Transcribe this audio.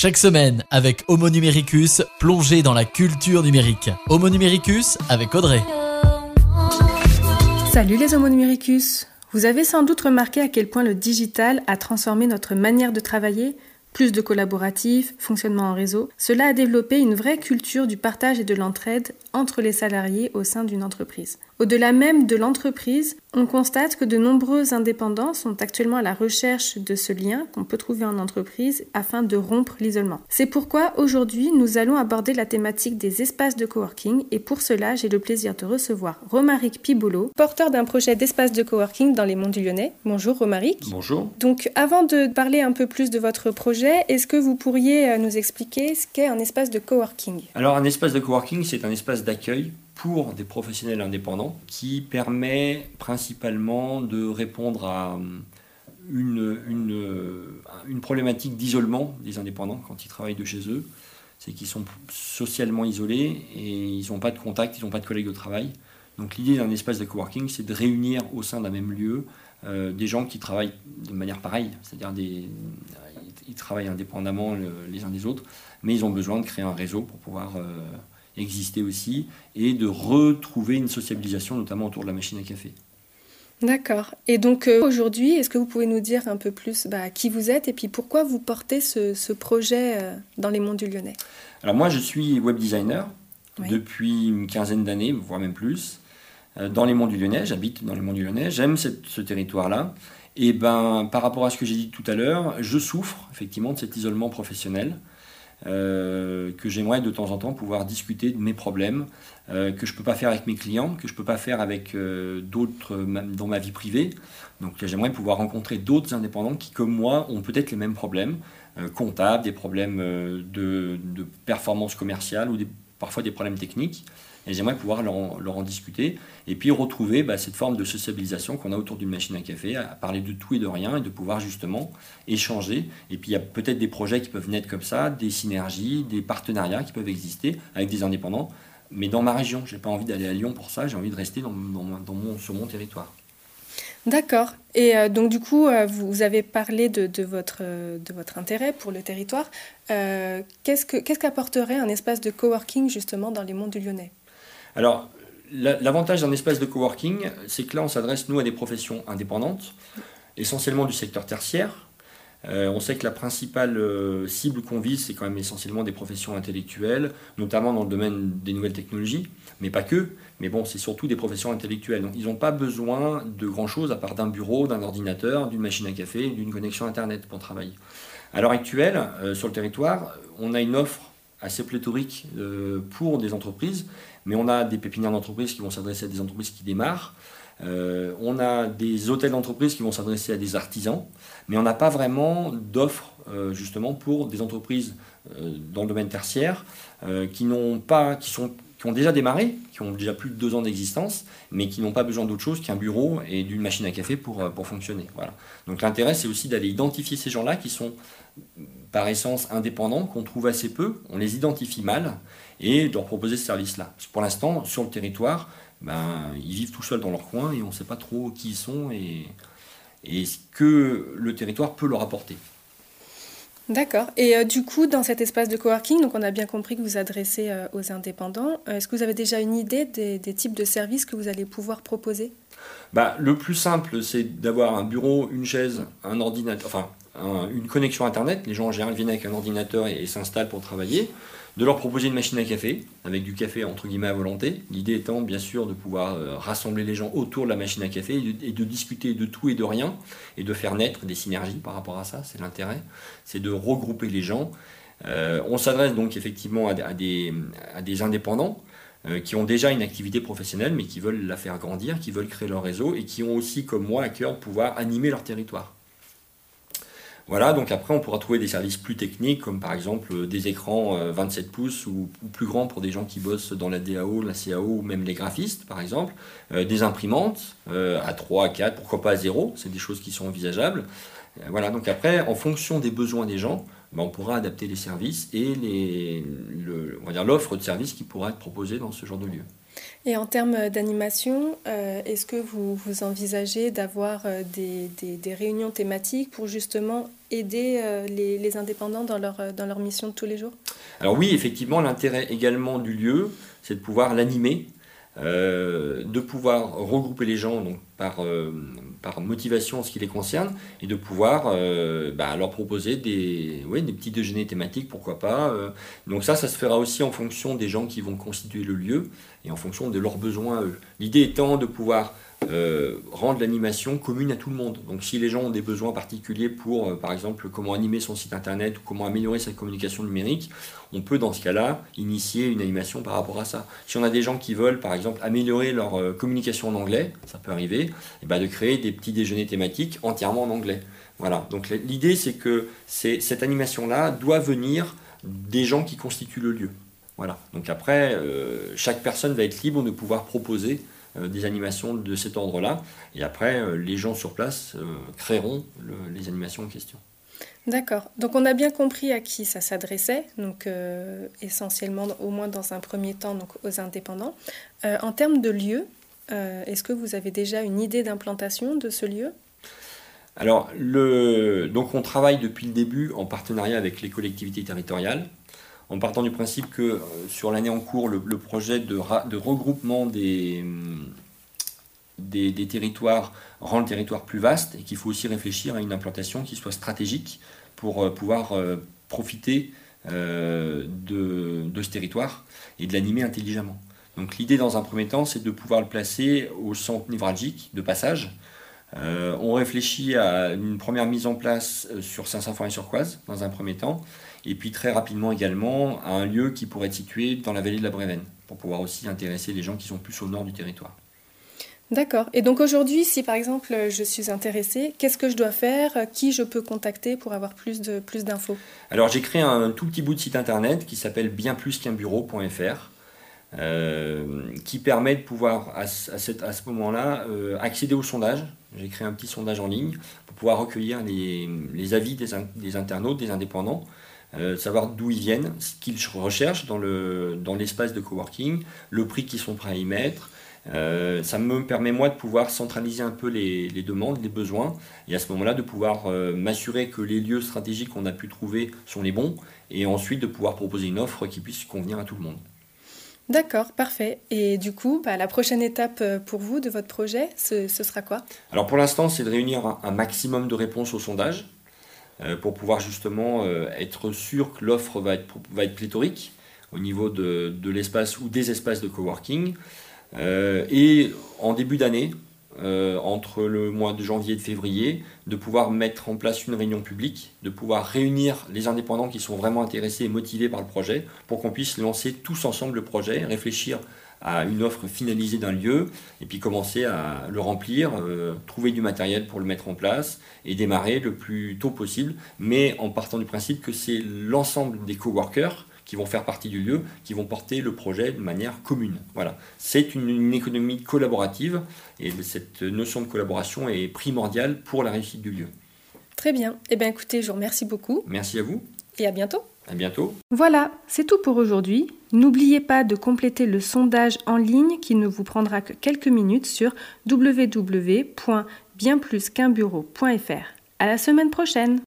Chaque semaine, avec Homo Numericus, plongez dans la culture numérique. Homo Numericus avec Audrey. Salut les Homo Numericus. Vous avez sans doute remarqué à quel point le digital a transformé notre manière de travailler. Plus de collaboratif, fonctionnement en réseau. Cela a développé une vraie culture du partage et de l'entraide entre les salariés au sein d'une entreprise. Au-delà même de l'entreprise, on constate que de nombreux indépendants sont actuellement à la recherche de ce lien qu'on peut trouver en entreprise afin de rompre l'isolement. C'est pourquoi aujourd'hui, nous allons aborder la thématique des espaces de coworking et pour cela, j'ai le plaisir de recevoir Romaric Piboulot, porteur d'un projet d'espace de coworking dans les Monts du Lyonnais. Bonjour Romaric. Bonjour. Donc avant de parler un peu plus de votre projet, est-ce que vous pourriez nous expliquer ce qu'est un espace de coworking ? Alors un espace de coworking, c'est un espace d'accueil pour des professionnels indépendants qui permet principalement de répondre à une problématique d'isolement des indépendants quand ils travaillent de chez eux. C'est qu'ils sont socialement isolés et ils n'ont pas de contact, ils n'ont pas de collègues de travail. Donc l'idée d'un espace de coworking, c'est de réunir au sein d'un même lieu des gens qui travaillent de manière pareille, c'est-à-dire ils travaillent indépendamment les uns des autres, mais ils ont besoin de créer un réseau pour pouvoir exister aussi et de retrouver une sociabilisation, notamment autour de la machine à café. D'accord. Et donc aujourd'hui, est-ce que vous pouvez nous dire un peu plus qui vous êtes et puis pourquoi vous portez ce projet dans les Monts du Lyonnais ? Alors moi, je suis web designer depuis une quinzaine d'années, voire même plus, dans les Monts du Lyonnais. J'habite dans les Monts du Lyonnais. J'aime ce territoire-là. Et par rapport à ce que j'ai dit tout à l'heure, je souffre effectivement de cet isolement professionnel. Que j'aimerais de temps en temps pouvoir discuter de mes problèmes que je ne peux pas faire avec mes clients, que je ne peux pas faire avec d'autres dans ma vie privée. Donc j'aimerais pouvoir rencontrer d'autres indépendants qui, comme moi, ont peut-être les mêmes problèmes comptables, des problèmes de performance commerciale ou parfois des problèmes techniques. Et j'aimerais pouvoir leur en discuter et puis retrouver cette forme de sociabilisation qu'on a autour d'une machine à café, à parler de tout et de rien et de pouvoir justement échanger. Et puis il y a peut-être des projets qui peuvent naître comme ça, des synergies, des partenariats qui peuvent exister avec des indépendants. Mais dans ma région, je n'ai pas envie d'aller à Lyon pour ça, j'ai envie de rester sur mon territoire. D'accord. Et donc du coup, vous avez parlé de votre intérêt pour le territoire. Qu'est-ce qu'apporterait un espace de coworking justement dans les Monts du Lyonnais ? Alors, l'avantage d'un espace de coworking, c'est que là, on s'adresse, nous, à des professions indépendantes, essentiellement du secteur tertiaire. On sait que la principale cible qu'on vise, c'est quand même essentiellement des professions intellectuelles, notamment dans le domaine des nouvelles technologies, mais pas que. Mais bon, c'est surtout des professions intellectuelles. Donc, ils n'ont pas besoin de grand-chose à part d'un bureau, d'un ordinateur, d'une machine à café, d'une connexion Internet pour travailler. À l'heure actuelle, sur le territoire, on a une offre assez pléthorique pour des entreprises, mais on a des pépinières d'entreprises qui vont s'adresser à des entreprises qui démarrent. On a des hôtels d'entreprise qui vont s'adresser à des artisans, mais on n'a pas vraiment d'offres justement pour des entreprises dans le domaine tertiaire qui ont déjà démarré, qui ont déjà plus de 2 ans d'existence, mais qui n'ont pas besoin d'autre chose qu'un bureau et d'une machine à café pour fonctionner. Voilà. Donc l'intérêt, c'est aussi d'aller identifier ces gens-là qui sont par essence indépendants, qu'on trouve assez peu, on les identifie mal, et de leur proposer ce service-là. Pour l'instant, sur le territoire, ils vivent tout seuls dans leur coin et on ne sait pas trop qui ils sont et ce que le territoire peut leur apporter. D'accord. Et du coup, dans cet espace de coworking, donc on a bien compris que vous adressez aux indépendants. Est-ce que vous avez déjà une idée des types de services que vous allez pouvoir proposer ? Le plus simple, c'est d'avoir un bureau, une chaise, un ordinateur, une connexion Internet. Les gens en général viennent avec un ordinateur et s'installent pour travailler. De leur proposer une machine à café, avec du café entre guillemets à volonté. L'idée étant bien sûr de pouvoir rassembler les gens autour de la machine à café et de discuter de tout et de rien, et de faire naître des synergies par rapport à ça, c'est l'intérêt. C'est de regrouper les gens. On s'adresse donc effectivement à des indépendants qui ont déjà une activité professionnelle, mais qui veulent la faire grandir, qui veulent créer leur réseau, et qui ont aussi, comme moi, à cœur de pouvoir animer leur territoire. Voilà, donc après on pourra trouver des services plus techniques comme par exemple des écrans 27 pouces ou plus grands pour des gens qui bossent dans la DAO, la CAO ou même les graphistes par exemple, des imprimantes à 3, à 4, pourquoi pas à 0, c'est des choses qui sont envisageables. Voilà, donc après en fonction des besoins des gens, on pourra adapter les services et on va dire l'offre de services qui pourra être proposée dans ce genre de lieu. Et en termes d'animation, est-ce que vous envisagez d'avoir des réunions thématiques pour justement aider les indépendants dans leur mission de tous les jours? Alors oui, effectivement, l'intérêt également du lieu, c'est de pouvoir l'animer, de pouvoir regrouper les gens donc, par motivation en ce qui les concerne, et de pouvoir leur proposer des petits déjeuners thématiques, pourquoi pas. Donc ça se fera aussi en fonction des gens qui vont constituer le lieu, et en fonction de leurs besoins. L'idée étant de pouvoir rendre l'animation commune à tout le monde. Donc si les gens ont des besoins particuliers pour, par exemple, comment animer son site internet ou comment améliorer sa communication numérique, on peut dans ce cas-là initier une animation par rapport à ça. Si on a des gens qui veulent, par exemple, améliorer leur communication en anglais, ça peut arriver, et de créer des petits déjeuners thématiques entièrement en anglais. Voilà. Donc l'idée, c'est que cette animation-là doit venir des gens qui constituent le lieu. Voilà. Donc après, chaque personne va être libre de pouvoir proposer des animations de cet ordre-là. Et après, les gens sur place créeront les animations en question. D'accord. Donc on a bien compris à qui ça s'adressait, donc essentiellement, au moins dans un premier temps, donc aux indépendants. En termes de lieu, est-ce que vous avez déjà une idée d'implantation de ce lieu ? Alors, donc on travaille depuis le début en partenariat avec les collectivités territoriales, en partant du principe que sur l'année en cours, le projet de regroupement des territoires rend le territoire plus vaste et qu'il faut aussi réfléchir à une implantation qui soit stratégique pour pouvoir profiter de ce territoire et de l'animer intelligemment. Donc l'idée dans un premier temps, c'est de pouvoir le placer au centre névralgique de passage. On réfléchit à une première mise en place sur Saint-Symphorien-sur-Coise dans un premier temps, et puis très rapidement également à un lieu qui pourrait être situé dans la vallée de la Brévenne, pour pouvoir aussi intéresser les gens qui sont plus au nord du territoire. D'accord. Et donc aujourd'hui, si par exemple je suis intéressée, qu'est-ce que je dois faire? Qui je peux contacter pour avoir plus d'infos? Alors j'ai créé un tout petit bout de site internet qui s'appelle bienplusqu'unbureau.fr. Qui permet de pouvoir à ce moment-là accéder au sondage. J'ai créé un petit sondage en ligne pour pouvoir recueillir les avis des internautes, des indépendants, savoir d'où ils viennent, ce qu'ils recherchent dans l'espace de coworking, le prix qu'ils sont prêts à y mettre. Ça me permet moi de pouvoir centraliser un peu les demandes, les besoins, et à ce moment-là de pouvoir m'assurer que les lieux stratégiques qu'on a pu trouver sont les bons, et ensuite de pouvoir proposer une offre qui puisse convenir à tout le monde. D'accord, parfait. Et du coup, la prochaine étape pour vous de votre projet, ce sera quoi? Alors pour l'instant, c'est de réunir un maximum de réponses au sondage pour pouvoir justement être sûr que l'offre va être pléthorique au niveau de l'espace ou des espaces de coworking. Et en début d'année, entre le mois de janvier et de février, de pouvoir mettre en place une réunion publique, de pouvoir réunir les indépendants qui sont vraiment intéressés et motivés par le projet pour qu'on puisse lancer tous ensemble le projet, réfléchir à une offre finalisée d'un lieu et puis commencer à le remplir, trouver du matériel pour le mettre en place et démarrer le plus tôt possible, mais en partant du principe que c'est l'ensemble des coworkers qui vont faire partie du lieu, qui vont porter le projet de manière commune. Voilà. C'est une économie collaborative et cette notion de collaboration est primordiale pour la réussite du lieu. Très bien. Eh bien écoutez, je vous remercie beaucoup. Merci à vous. Et à bientôt. À bientôt. Voilà, c'est tout pour aujourd'hui. N'oubliez pas de compléter le sondage en ligne qui ne vous prendra que quelques minutes sur www.bienplusqu'unbureau.fr. À la semaine prochaine.